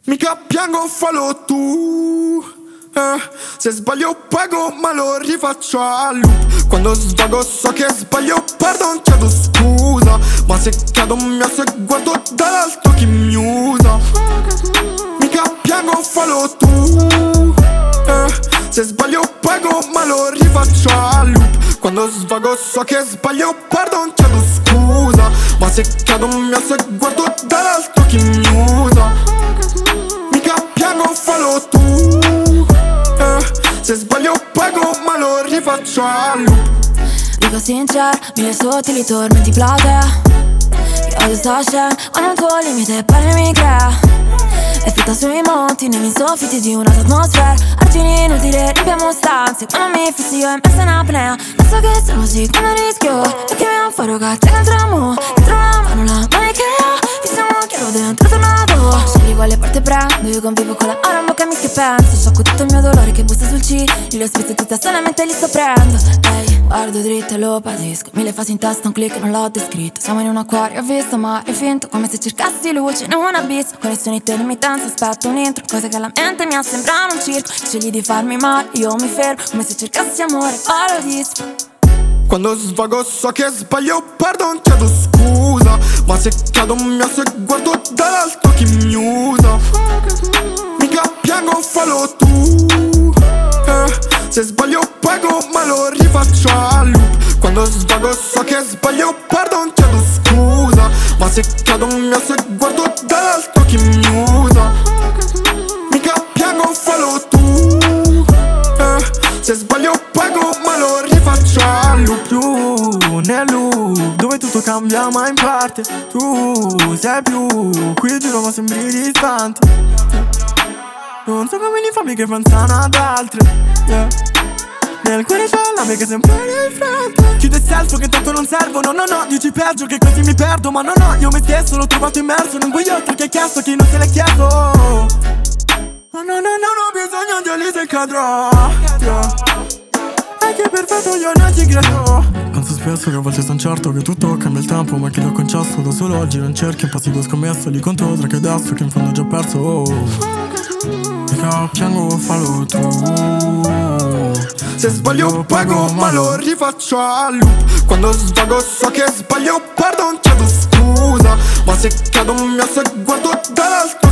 Mica piango, fallo tu. Se sbaglio pago ma lo rifaccio a loop. Quando svago so che sbaglio perdo, chiedo scusa. Ma se cado mi se guardo dall'alto chi mi usa. Mica piango, fallo tu. Se sbaglio pago ma lo rifaccio a loop. Quando svago so che sbaglio perdo, chiedo scusa. Ma se cado mi se guardo dall'alto chi mi usa. Mica piango, fallo tu. Se sbaglio pago ma lo rifaccio a loop. Dico sincero, mille sottili tormenti platea. Che odio sta scena, quando il tuo limite pare mi crea. È fitta sui monti, nei miei soffitti di un'altra atmosfera. Argini inutili, riempiamo stanze. Ma non mi fissi io in mezzo a un'apnea. Non so che sono così come rischio. Perché mi ho fare cazzo contro l'amo. Dentro la mano la manichea. Fissiamo chiaro dentro tornato. Scegli quale parte prendo. Io convivo con la ora in bocca, mi che penso. Sciocco tutto il mio dolore che bussa sul C. Io lo spezzo tutta solamente li sto prendo. Ehi, guardo dritto e lo patisco. Mille fasi in testa, un click non l'ho descritto. Siamo in un acquario, ho visto mare finto. Come se cercassi luce in un abisso. Connessioni intermittenze, aspetto un intro. Cose che alla mente mi sembrano un circo. Scegli di farmi male, io mi fermo. Come se cercassi amore, ora lo dispo. Quando svago so che sbaglio perdo, chiedo scusa. Ma se cado mi se guardo dall'alto chi mi usa. Mica piango, fallo tu. Se sbaglio pago ma lo rifaccio a loop. Quando svago so che sbaglio perdo, chiedo scusa. Ma se cado mi se guardo dall'alto chi mi usa. Mica piango, fallo tu. Se sbaglio pago ma lo rifaccio a loop. Tu nel loop dove tutto cambia ma in parte. Tu sei più qui giuro ma sembri distante. Non so come li fammi che pensano ad altre, yeah. Nel cuore c'ho la mia che sempre nel frente. Chiudo il selfie che tanto non servono. No, dici peggio che così mi perdo. Ma no, io me stesso l'ho trovato immerso in un buiottro che ha chiesto chi non se l'è chiesto. No, ho bisogno di Alice e cadrò, yeah. E che perfetto io non ci credo. Penso spesso che a volte son certo che tutto cambia il tempo. Ma chi l'ho concesso da solo oggi non cerchi. Un passivo scommesso lì contro tra che adesso che in fondo ho già perso. Mica piango, fallo tu. Se sbaglio pago ma lo rifaccio a loop. Quando svago so che sbaglio perdo, chiedo scusa. Ma se cado mi se guardo dall'alto